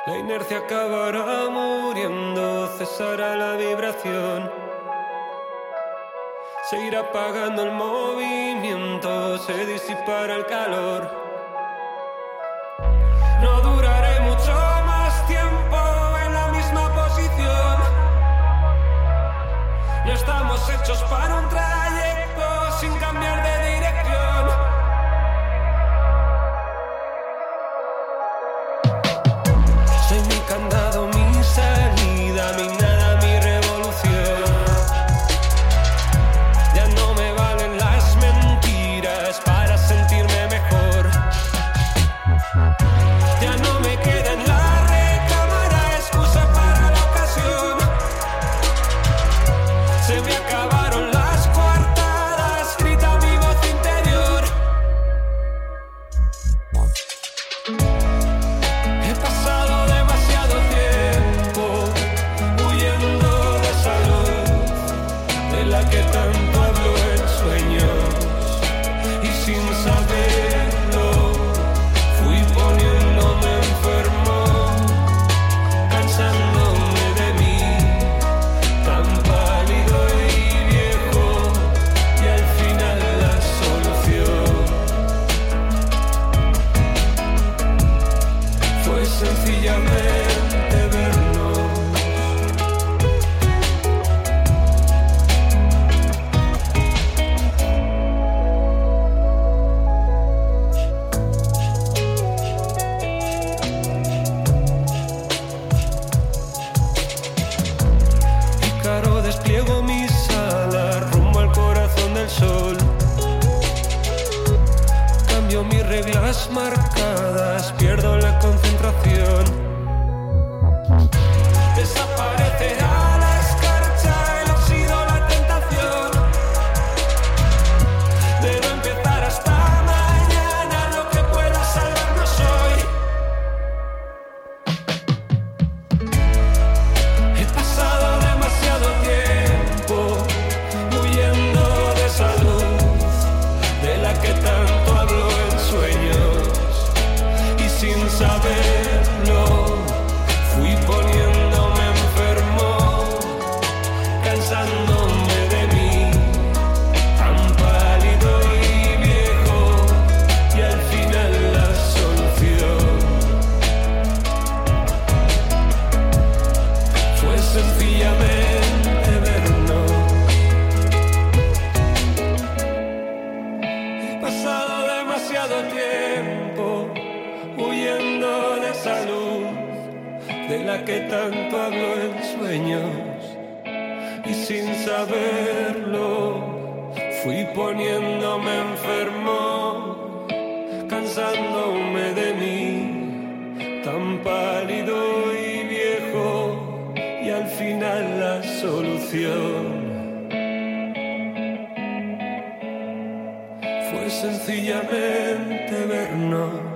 La inercia acabará muriendo, cesará la vibración. Se irá apagando el movimiento, se disipará el calor. No duraré mucho más tiempo en la misma posición. No estamos hechos para un trayecto sin cambiar de dirección. Soy mi candado, mi salida, mi nada, mi revolución. Ya no me valen las mentiras para sentirme mejor. Ya no me queda en la recámara excusa para la ocasión. Se me acabaron las coartadas, grita mi voz interior. He pasado demasiado tiempo huyendo de esa luz de la que tanto hablo en sueños, y sin saberlo fui poniéndome enfermo, cansándome de mí, tan pálido y viejo, y al final la solución fue sencillamente vernos. Pícaro despliego mis alas rumbo al corazón del sol. Cambio mis reglas marcadas, pierdo la concentración. Desaparecerá la escarcha, el óxido, la tentación de no empezar hasta mañana lo que pueda salvarnos hoy. He pasado demasiado tiempo huyendo de esa luz de la que tanto hablo en sueños, y sin saberlo fui poniéndome enfermo, cansándome de mí, tan pálido y viejo, y al final la solución fue sencillamente vernos. He pasado demasiado tiempo huyendo de esa luz de la que tanto hablo en sueños, y sin saberlo fui poniéndome enfermo, cansándome de mí, tan pálido y viejo, y al final la solución fue sencillamente vernos.